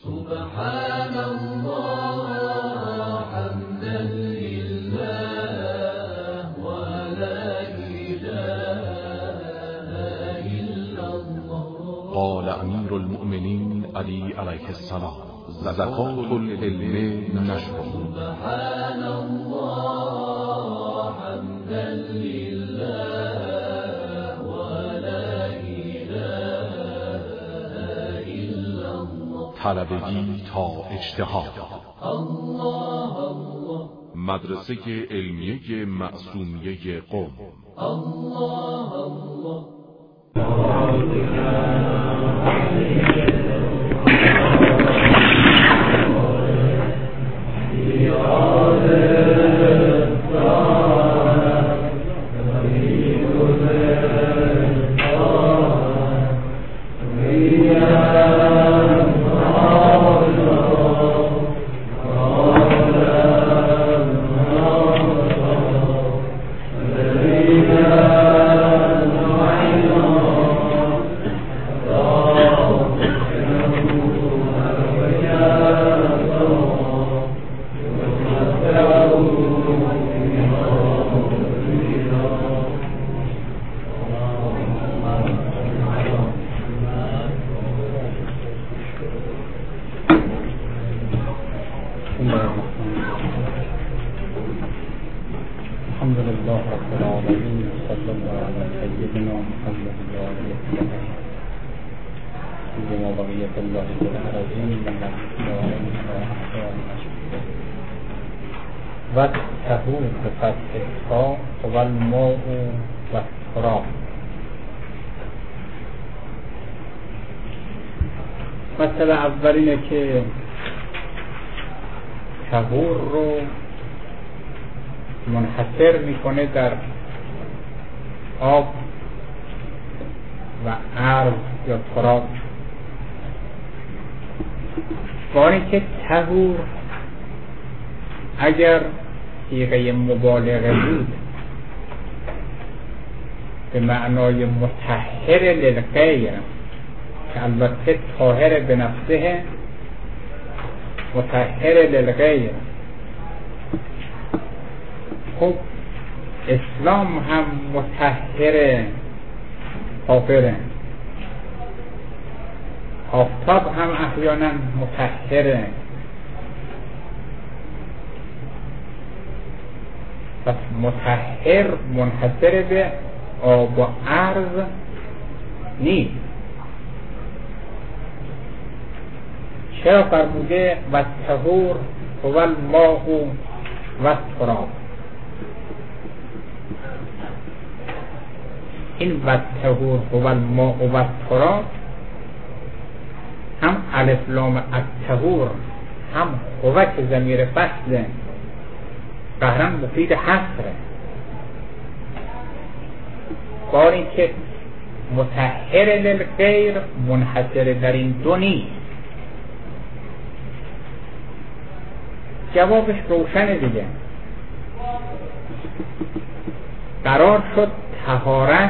سبحان الله حمدا لله ولا إله إلا الله. قال امیر المؤمنین علی علیه السلام: زکات العلم نشر. سبحان الله حمدا لله ولا إله إلا الله. طلبگی تا اجتهاد. الله الله. مدرسه علمیه معصومیه قم. الله الله. الحمد لله رب العالمين صلى الله على سيدنا محمد وعلى آله سيما بقية الله في الأراضين من والتهور بفتح التاء والماء والتراب. مسئله اول اینه که تهور رو منحصر میکنه در آب و عرض یا تراب، با اینکه طهور اگر صیغه مبالغه بود به معنای مطهر للغیر که البته طاهر به نفسه مطهر للغیر، خب اسلام هم مطهر کافره، آفتاب هم احیانا مطهره. پس مطهر منحصر به آب و عرض نیست. چرا فرموده و طهور هو الماء و التراب؟ این و طهور هو الماء و التراب هم الف لام الطهور هم هو که ضمیر فصله قهرن مفید حصره، با اینکه مطهر للغیر منحصر در این دو نیست. جوابش روشنه دیگه. قرار شد طهارت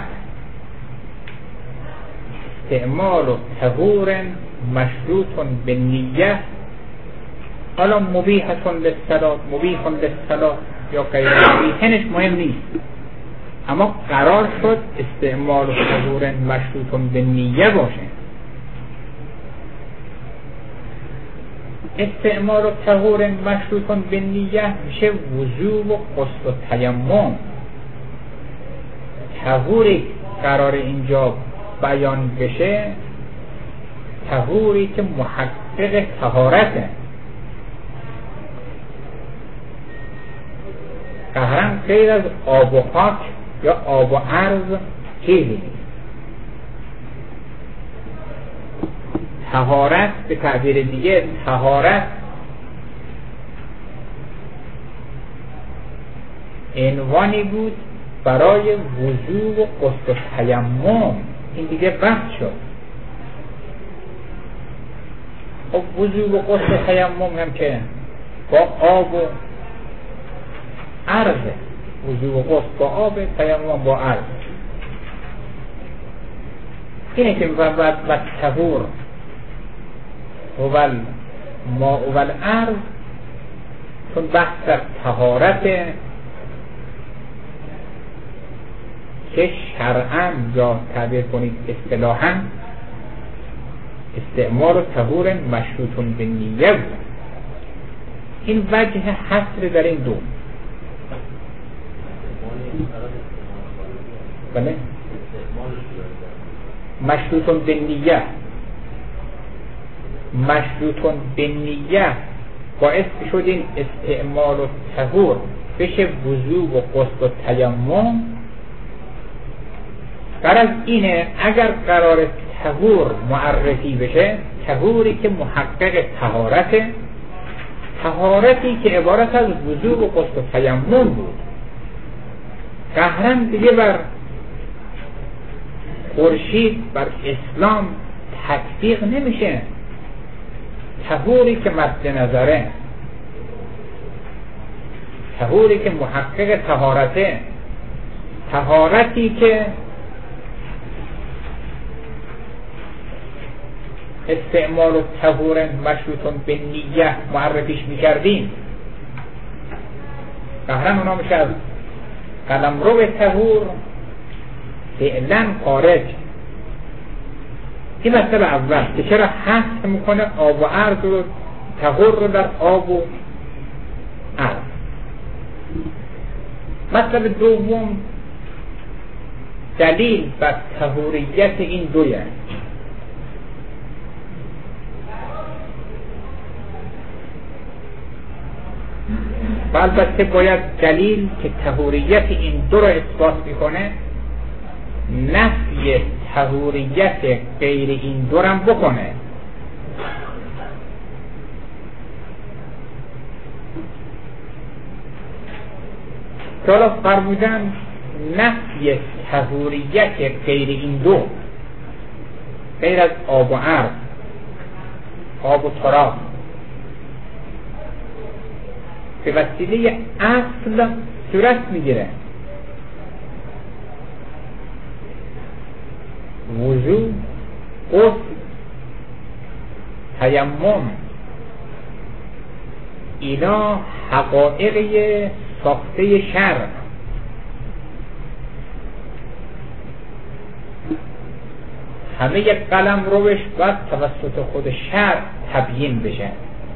استعمال طهور مشروط به نیت، حالا مبیحتون للصلاة مبیحون للصلاة یا غیر مبیحنش مهم نیست، اما قرار شد استعمال طهور مشروط به نیت باشه. استعمال طهور مشروط به نیت میشه وضو و غسل و تیمم. طهوری قرار اینجا بیان بشه طهوری که محقق طهارته، قهرن غیر از آب و خاک یا آب و عرض چیزی نیست. طهارت به تعبیر دیگه طهارت عنوانی بود برای وضو و غسل و تیمم. این دیگه بحث شد. خب وضو و غسل و تیمم هم که با آب و عرض، وضو و غسل با آب، تیمم با عرض. اینه که و طهور هو ماء و الارض چون بحث در طهارت که شرعاً یا تعبیر کنید اصطلاحاً استعمال طهور مشروط به نیه بود. این وجه حصر در این دو. بله؟ مشروط به نیه، مشروط به نیه باعث شد این استعمال و طهور بشه وضو و غسل و تیمم. غرض اینه اگر قرار طهور معرفی بشه، طهوری که محقق طهارته، طهارتی که عبارت از وضو و غسل و تیمم بود، قهراً دیگه بر خورشید، بر اسلام تطبیق نمیشه. طهوری که مد نظره، طهوری که محقق طهارته، طهارتی که استعمال و طهور مشروط به نیه معرفیش میکردیم، قهرن اونا میشه از قلمرو طهور فعلا خارج. این مسئله اول که چرا حث میکنه آب و ارض رو، طهور رو در آب و ارض. مسئله دوم دلیل بر طهوریت این دویه. و البته باید دلیل که طهوریت این دو رو اثبات میکنه نفی طهوریت غیر این دو رو بکنه. که حالا فرمودن نفی طهوریت غیر این دو، غیر از آب و ارض، آب و تراب، به وسیله اصل صورت میگیره. وضو، غسل، تیمم، اینا حقایق ساخته شرع. همه یک قلم روش باید توسط خود شرع تبیین بشه.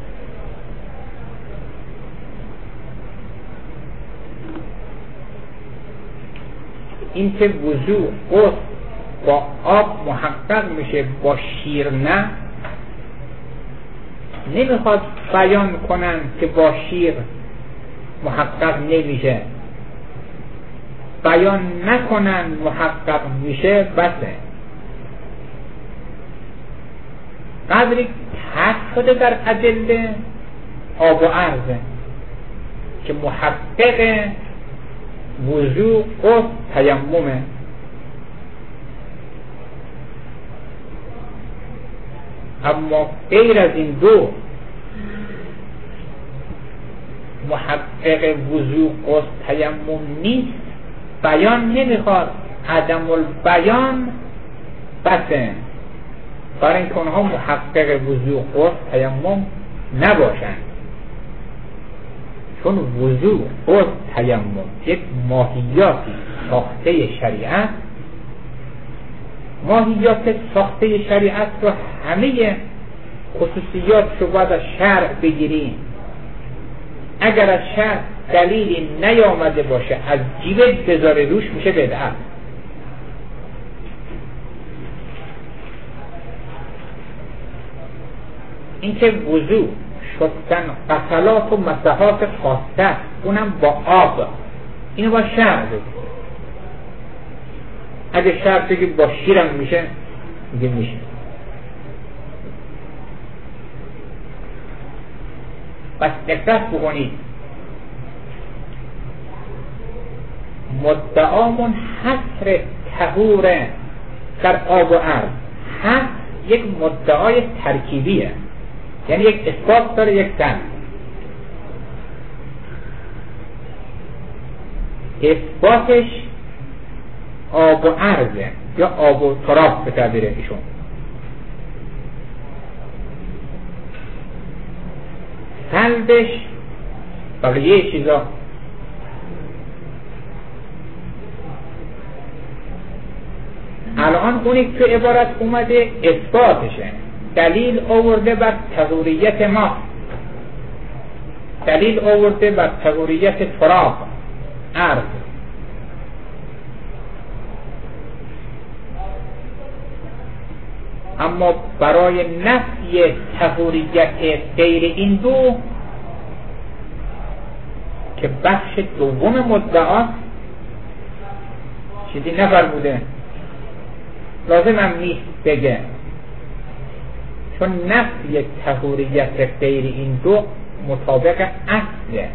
این که وضو، غسل با آب محقق میشه، با شیر نه، نمیخواد بیان کنن که با شیر محقق نمیشه، بیان نکنن محقق میشه بسه. قدری حق شده در ادله آب و ارضه که محقق وضو، غسل، تیممه. اما غیر از این دو محقق وضو، غسل، تیمم نیست، بیان نمیخواد، عدم البیان بسه، برای اینکه اونها محقق وضو، غسل، تیمم نباشن. چون وضو، غسل، تیمم یک ماهیاتی ساخته شریعت، ماهیات ساخته شریعت رو همه خصوصیات رو باید از شرع بگیریم. اگر از شرع دلیلی نیامده باشه از جیبت بذاره روش، میشه بدعت. اینکه وضو، شستن، غسلات و مسحات خاصه، اونم با آب، اینو با شرع بگیر. اگه شرع بگی با شیرم میشه، میگه میشه. پس دقت بکنید، مدعامون حصر طهور در آب و ارض، حصر یک مدعای ترکیبیه، یعنی یک اثبات داره، یک دلیل. اثباتش آب و ارضه یا آب و تراب به تعبیر ایشون. سلبش بقیه چیزا. الان اونی که عبارت اومده اثباتشه، دلیل آورده بر تغییریت ما، دلیل آورده بر تغییریت تراب ارض. اما برای نفی تغییریت غیر این دو که بخش دوم مدعا چیزی نفرموده، لازم هم نیست بگه، چون نفی تغییریت غیر این دو مطابق اصله.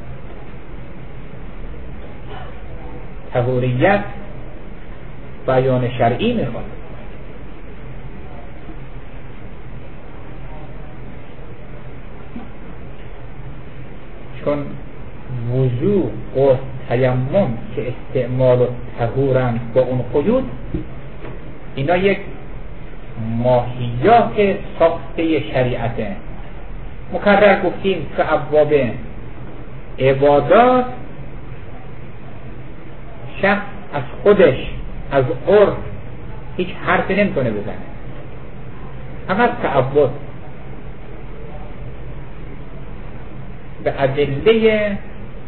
تغییریت بیان شرعی میخواد، چون وضوء و تیمم که استعمال و طهورن با اون قیود، اینا یک ماهیات ساخته شریعته. مکرر گفتیم که ابواب عبادات شخص از خودش از عرف هیچ حرفی نمیتونه بزنه، فقط تعبد به ادله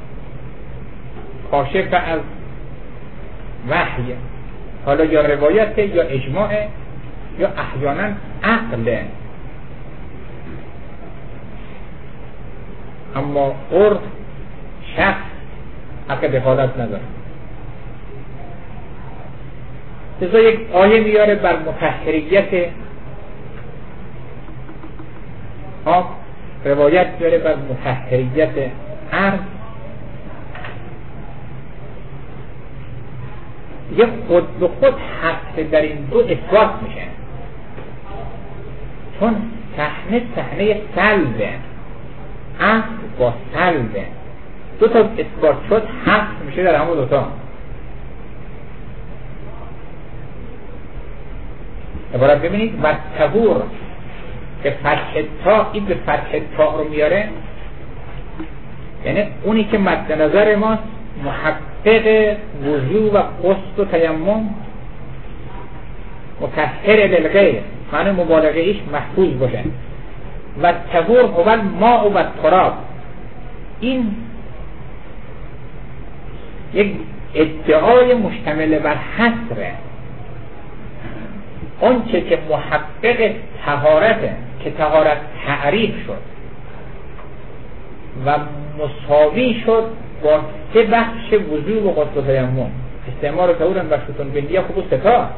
کاشف از وحی، حالا یا روایت یا اجماع یا احیانا عقل. اما عرف شخص حق دخالت نداره. لذا یک آیه میاره بر مطهریت آب، روایت میاره بر مطهریت ارض. یه خود به خود حق در این دو اثبات میشه، چون صحنه سلبه، اصل با سلبه، دو تا اثبات شد حق میشه در همون دوتا. عبارت ببینید و طهور که فتح تا، این به فتح تا رو میاره، یعنی اونی که مد نظر ماست محقق وضو و غسل و تیمم، مطهر للغیر، معنی مبالغه ایش محفوظ باشه. و طهور هو الماء و التراب، این یک ادعای مشتمل بر حصره. اون چه که محقق طهارته که طهارت تعریف شد و مساوی شد با سه بخش وضو و غسل و تیمم، استعمال طهورن بخشتون بندیه خوب و ستا.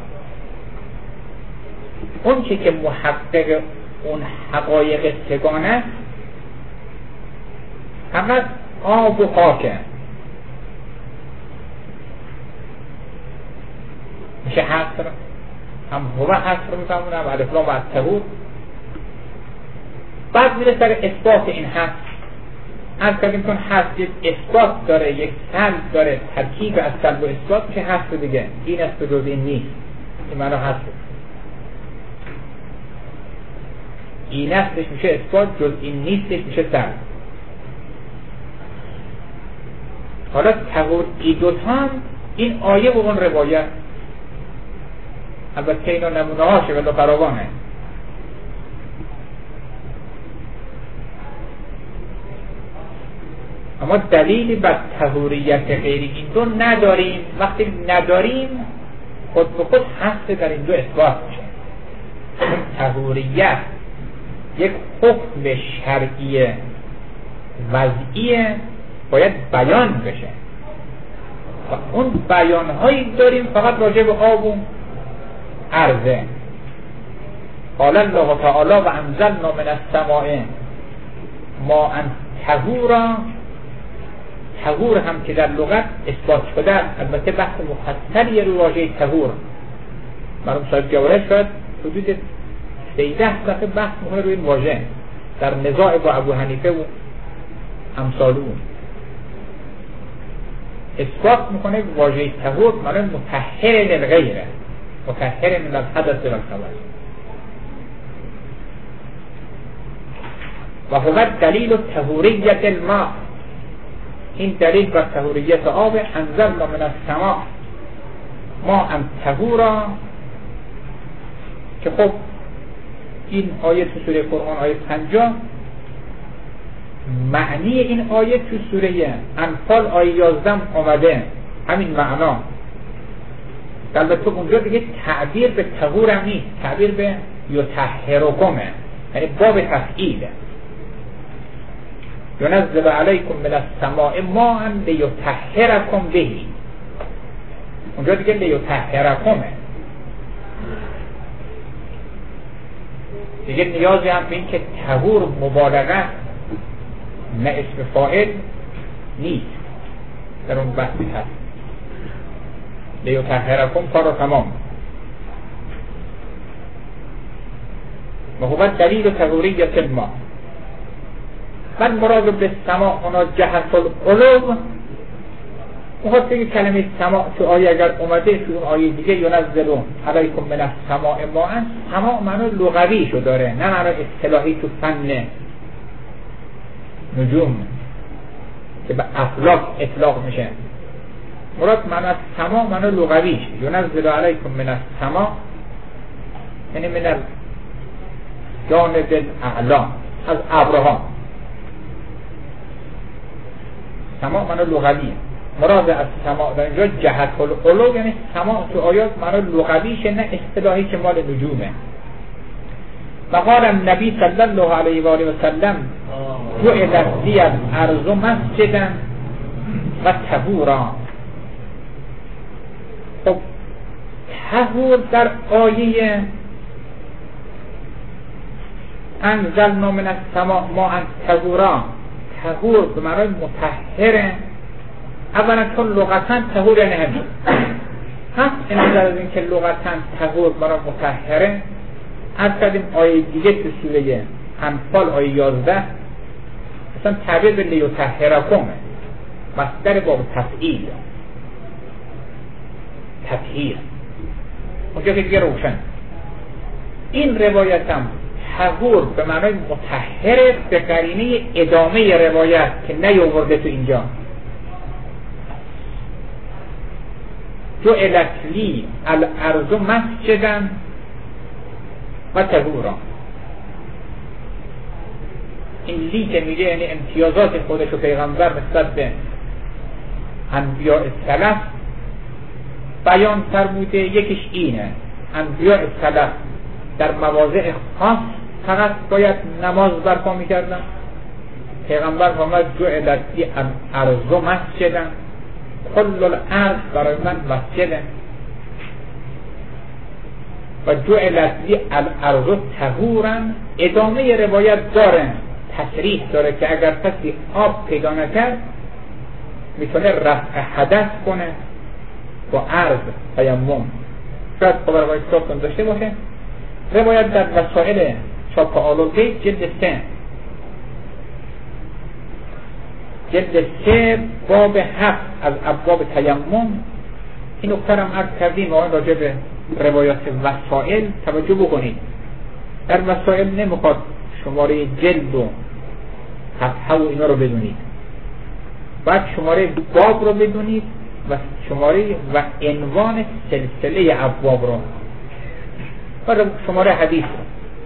اون چه که محقق اون حقایق سگانه فقط آب و خاکه، میشه حصر، هم هو حصر میفهمونه، هم الفلام و الطهور. بعد میره سر اثبات این حصر. از کردیم کن حصر یک اثبات داره، یک سلب داره، ترکیب از سلب و اثبات میشه حصر دیگه. این است به جز این نیست، این معنی حصر. این استش میشه اثبات، جز این نیستش میشه سلب. حالا تغییر ای دوتا هم این آیه و اون روایت، البته اینا نمونه هاشه ولی فراوانه. اما دلیلی بر طهوریت غیر این دو نداریم. وقتی نداریم خود به خود حصر در این دو اثبات میشه. طهوریت یک حکم شرعی وضعیه، باید بیان بشه و اون بیانهایی داریم فقط راجع به آب و عرضه. قال الله تعالی و انزلنا من السماء ماء طهورا. طهور هم که در لغت اثبات شده، البته بحث مفصلی رو واژه طهور مرحوم صاحب جواهر شاید حدود 13 دفعه بحث میکنه روی این واژه در نزاع با ابو حنیفه و امثالو. اثبات میکنه واژه طهور معنی مطهر للغیره، مطهر من الحدث والخبث. و هو دلیل طهوریت الماء، این دلیل بر طهوریت آب. انزلنا من السماء ماء طهورا، که خب این آیه تو سوره قرآن آیه 50، معنی این آیه تو سوره انفال آیه 11 آمده همین معنا. البته اونجا دیگه تعبیر به طهور هم نیست، تعبیر به یطهرکمه، یعنی باب تفعیله. ینزل علیکم من السماء ماء لیطهرکم به، اونجا دیگه لیطهرکمه، دیگه نیازی هم به این که طهور مبالغه نه اسم فاعل نیست، در اون بحثی هست. لیطهرکم کار رو تمام. و هو دلیل طهوریت الماء. من مراد به سماع هنا جهت القلوب، میخواد بگه کلمه سماع تو آیه اگر اومده تو اون آیه دیگه ینزل علیکم من السماء ماء، سماع معنی لغویشو داره نه معنی اصطلاحی تو فن نجوم که به افلاک اطلاق میشه. مراد معنی سماع معنی لغویش، ینزل علیکم من السماء یعنی من جانب الاعلا، از ابرها. سماع معنی لغویه. مراد از سماع در اینجا جهت القلوب، یعنی سماع تو آیات معنی لغویشه نه اصطلاحی که مال نجومه. و قال النبی صلی الله علیه و آله و سلم جعلت لی الارض مسجدا و طهورا. خب طهور در آیه انزلنا من السماء ماء طهورا، طهور به معنای مطهره. اولا چون لغتاً طهور یعنی همین هست، این نظر از این که لغتاً طهور برای مطهره. از کردیم آیه دیگه تو سوره انفال آیه 11 مثلا تعبیر به لیطهرکمه، مصدر باب تفعیل، تطهیر، اونجا که دیگه روشن. این روایت هم طهور به معنای مطهره به قرینه ادامه روایت که نیاورده تو اینجا. جعلت لی الارض مسجدا و طهورا. این لی که میگه یعنی امتیازات خودش و پیغمبر نسبت به انبیاء سلف بیان فرموده. یکیش اینه انبیاء سلف در مواضع خاص فقط باید نماز برپا میکردن. پیغمبر فرمود جعلت لی الارض مسجدا، کل الارض برای من مسجده. و جعلت لی الارض طهورا، ادامه روایت داره، تصریح داره که اگر کسی آب پیدا نکرد میتونه رفع حدث کنه با عرض تیمم. شاید خبر باید کتاب داشته باشه. روایت در وسائل چاپ آلوده جلد 3 جلد 3 باب 7 از ابواب تیمم. این نکته هم عرض کردیم آن راجع به روایات وسائل توجه بکنید. در وسائل نمیخواد شماره جلد و صفحه و اینا رو بدونید، باید شماره باب رو بدونید و شماره و عنوان سلسله ابواب رو و شماره حدیث رو.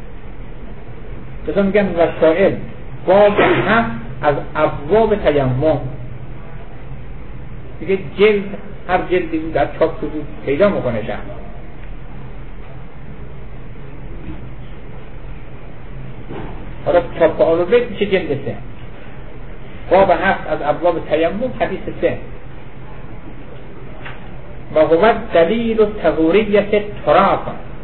بذار میگن وسائل باب 7 از ابواب تیمم. دیگه جلد هر جلدی در چاپ شده پیدا میکنه شما. حالا چاپ آلوبه میشه جلد 3 باب 7 از ابواب تیمم حدیث 3. و هو دلیل طهوریت تراب.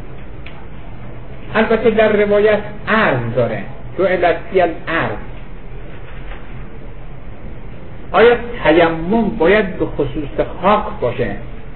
البته در روایت عرض داره، جعلت لی الارض. آیا تیمم باید به خصوص خاک باشه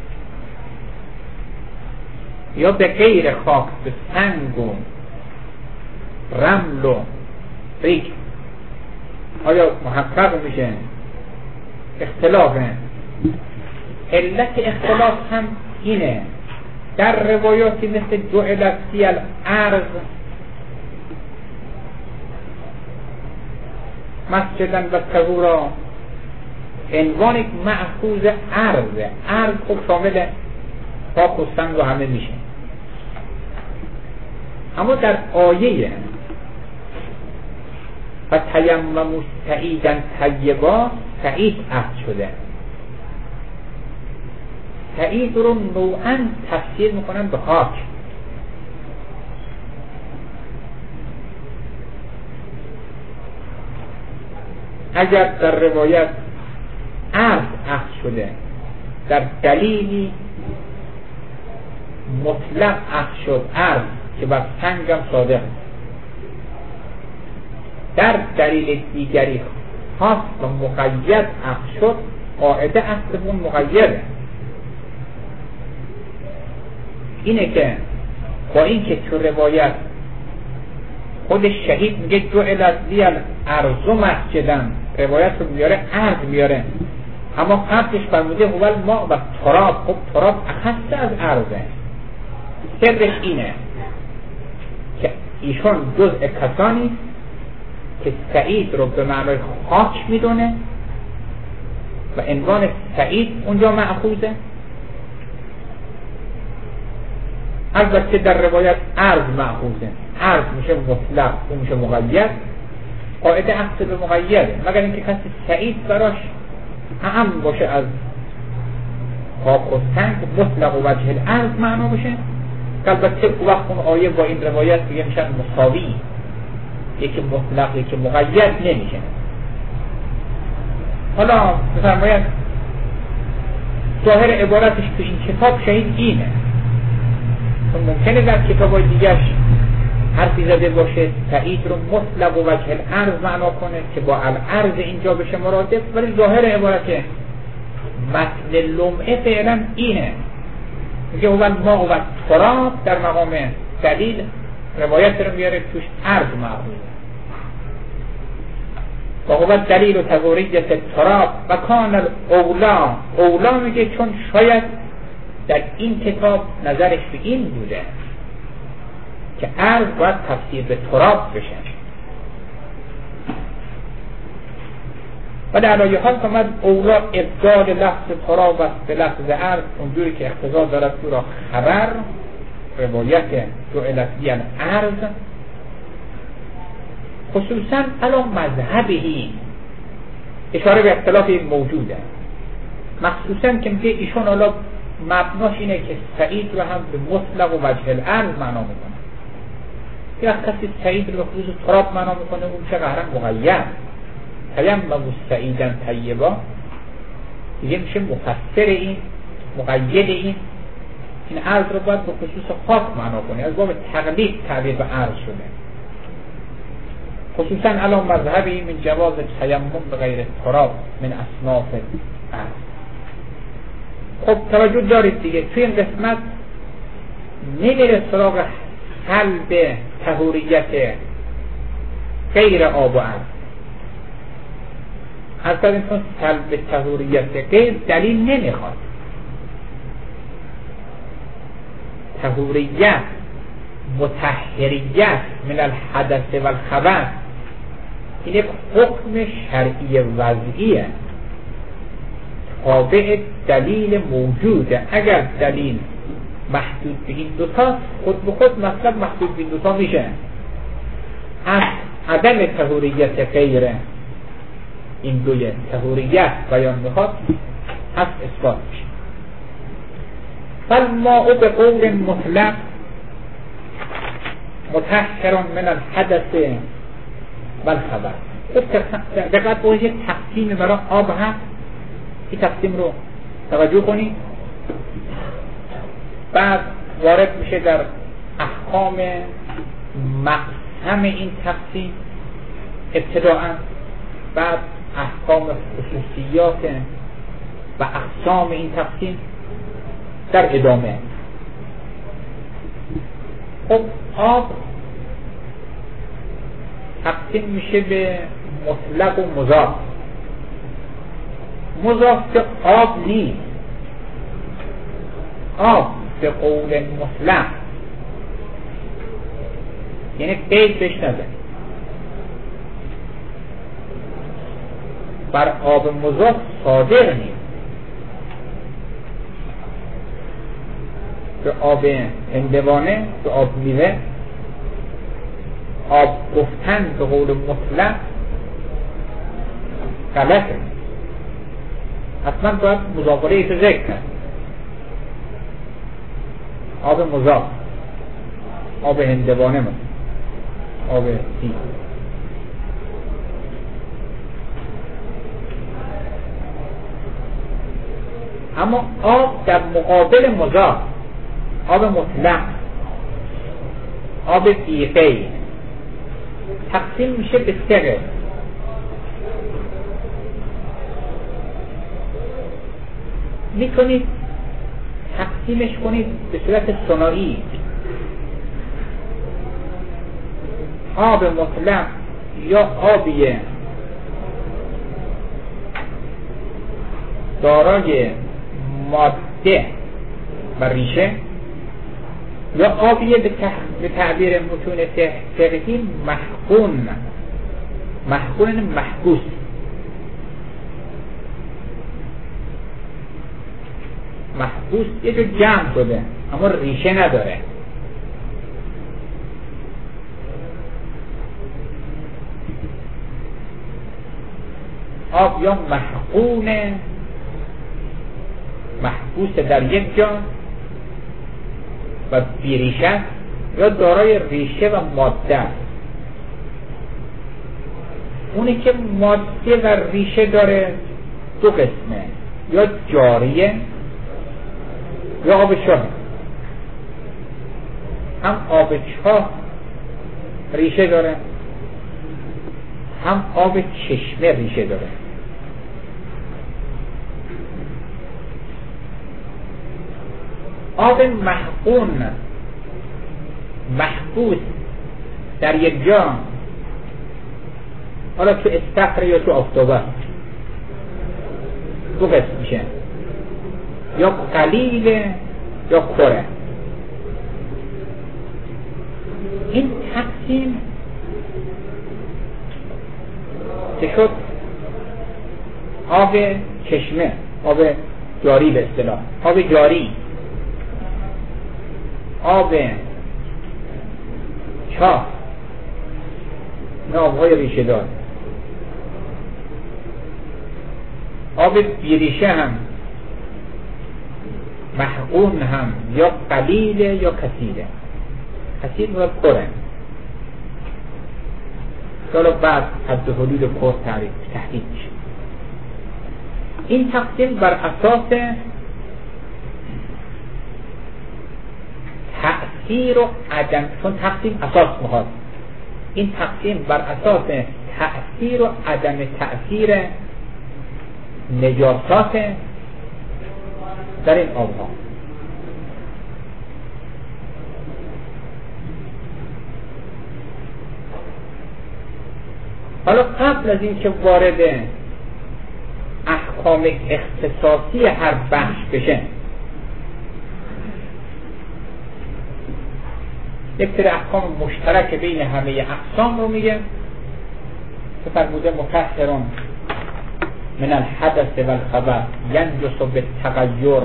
یا به غیر خاک، به سنگ و رمل و ریگ؟ آیا محقق میشه؟ اختلافه. علت اختلاف هم اینه در روایاتی مثل جعلت لی الارض مسجدا و طهورا عنوان یک مأخوذ عرضه. عرض خب شامل پاک و سنگ و همه میشه، اما در آیه و تیمموا صعیدا طیبا صعید عهد شده. صعید رو نوعا تفسیر میکنن به خاک. اگر در روایت عرض عهد شده در دلیلی مطلق عهد شد عرض که بر سنگم صادق، در دلیل دیگری خاص و مقید عهد شد، قاعده عهدمون مقیده. اینه که با این که تو روایت خود شهید میگه جعلت لی الارض مسجدا، روایت رو میاره عرض میاره، اما قبلش فرموده هو الماء و تراب. خب تراب اخص از عرضه. سرش اینه که ایشون جزء کسانی که سعید رو به معنای خاک میدونه و عنوان سعید اونجا مأخوذه. البته در روایت عرض مأخوذه، عرض میشه مطلق، اون میشه مقید، قاعده عهد به مقیده، مگر اینکه کسی سعید براش اعم باشه از خاک و سنگ، مطلق و وجه العرض معنا باشه. البته او وقت اون آیه با این روایت دیگه میشن مساوی، یکی مطلق یکی مقید نمیشه. حالا بفرمایید ظاهر عبارتش تو این کتاب شهید اینه، ممکنه در کتابای دیگرش حرفی زده باشه سعید رو مطلق و وجه العرض معنا کنه که با العرض اینجا بشه مرادف، ولی ظاهر عبارت متن لمعه فعلا اینه، میگه اول ما و تراب در مقام دلیل روایت رو میاره توش عرض معقول و هو دلیل و تقوریت تراب و کان الاولا. اولا میگه چون شاید در این کتاب نظرش به این بوده که عرض باید تفسیر به تراب بشه و در آیه ها کامد اولا ابدال لفظ تراب است به لفظ عرض، اونجوری که اقتضا دارد تو را خبر روایت جعلت لی الارض، خصوصا الان مذهبی اشاره به اختلاف موجوده، مخصوصا که میگه ایشون حالا مبناش اینه که سعید رو هم به مطلق و وجه الارض معنا میکنه. یا کسی سعید رو به خصوص تراب معنا میکنه، اون چه قهرن مقید تیمموا صعیدا طیبا دیگه میشه مفسر این، مقید این عرض رو باید به خصوص خاک معنا کنه، از باب تقلید تعبیر به عرض شده. خصوصا الان مذهبی من جواز تیمم به غیر تراب من اصناف عرض. خب توجه دارید دیگه توی این قسمت نمیره سراغ حل طهوریت غیر آب و عرض. اصلا اینطور سلب طهوریت غیر دلیل نمیخواد. طهوریت مطهریت من الحدث و الخبث این یک حکم شرعی وضعیه تابع دلیل موجوده. اگر دلیل محدود به این دوتا، خود به خود مطلب محدود به این دوتا میشه. از عدم طهوریت غیر این دوی طهوریت بیان میخواد، از اثبات میشه. فالماء به قول مطلق مطهر من الحدث و الخبث. دقیقت باید یک تقسیم برای آب هست، این تقسیم رو توجه کنید. بعد وارد میشه در احکام مقسم این تقسیم ابتداءً، بعد احکام خصوصیات و اقسام این تقسیم در ادامه. خب آب تقسیم میشه به مطلق و مضاف. مضاف که آب نیست، آب به قول مطلق یعنی قید بهش نزن. بر آب مضاف صادق نیست. به آب هندوانه، به آب میوه، آب گفتن به قول مطلق غلطه. حتما باید مضافره ایتو ذکر کرد. آب مضاف، آب هندوانه مثل آب سیب. اما آب در مقابل مضاف، آب مطلق، آب بیقی تقسیم میشه به سه قسم. میتونید تقسیمش کنید به صورت ثنایی. آب مطلق یا آبی دارای ماده و ریشه، یا آبی به تعبیر متون فقهی محقون. محقون محبوس. محبوس یه جو جمع شده اما ریشه نداره. آب یا محقون محبوس در یک جا و بیریشه، یا دارای ریشه و ماده. اونی که ماده و ریشه داره دو قسمه، یا جاریه یا آب چاه. هم آب چاه ریشه داره، هم آب چشمه ریشه داره. آب محقون محبوس در یک جا، حالا تو استخر یا تو آفتابه، دو قسم میشه، یا قلیل یا کره. این تقسیم که شد آب چشمه، آب جاری به اصطلاح، آب جاری، آب چاه، نه آبهای ریشه دار. آب بیریشه هم محقون هم یا قلیله یا کثیره. کثیر و کره، حالا بعد حد حدود کره تحقیق میشه. این تقسیم بر اساس تأثیر و عدم، چون تقسیم اساس میخواد، این تقسیم بر اساس تأثیر و عدم تأثیر نجاسات در این آبها. حالا قبل از این که وارد احکام اختصاصی هر بخش بشه، یک سری احکام مشترک بین همه اقسام رو میگه که فرموده مطهرون من الحدث والخبث ینجس بالتغیر.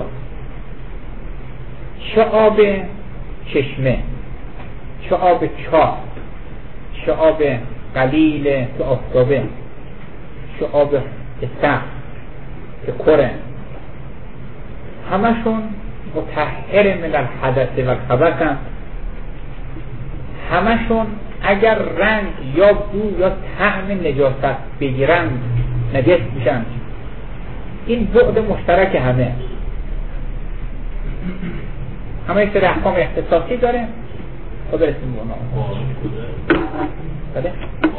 چه آب چشمه، چه آب چاه، چه آب قلیل که آفتابه، چه آب استخر که کره، همشون مطهر من الحدث والخبث هم. همشون اگر رنگ یا بو یا طعم نجاست بگیرن نجس میشن. این بعد مشترک همه یک سری احکام اختصاصی داره. خب برسیم به اونا. بله؟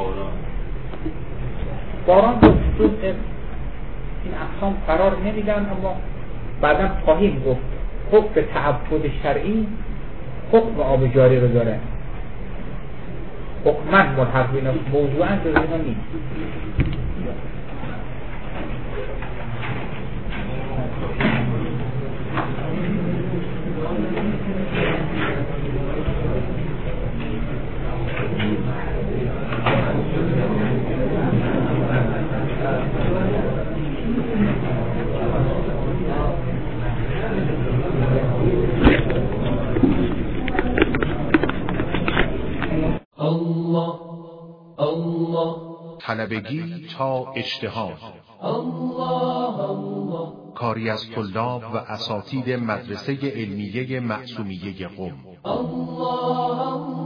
باران جز این اقسام قرار نمیدن، اما بعدا خواهیم گفت حکم تعبد شرعی حکم آب جاری رو داره. حکماً ملحق بینا، موضوعاً جز اینا نیست. طلبگی تا اجتهاد. کاری از طلاب و اساتید مدرسه علمیه معصومیه قم.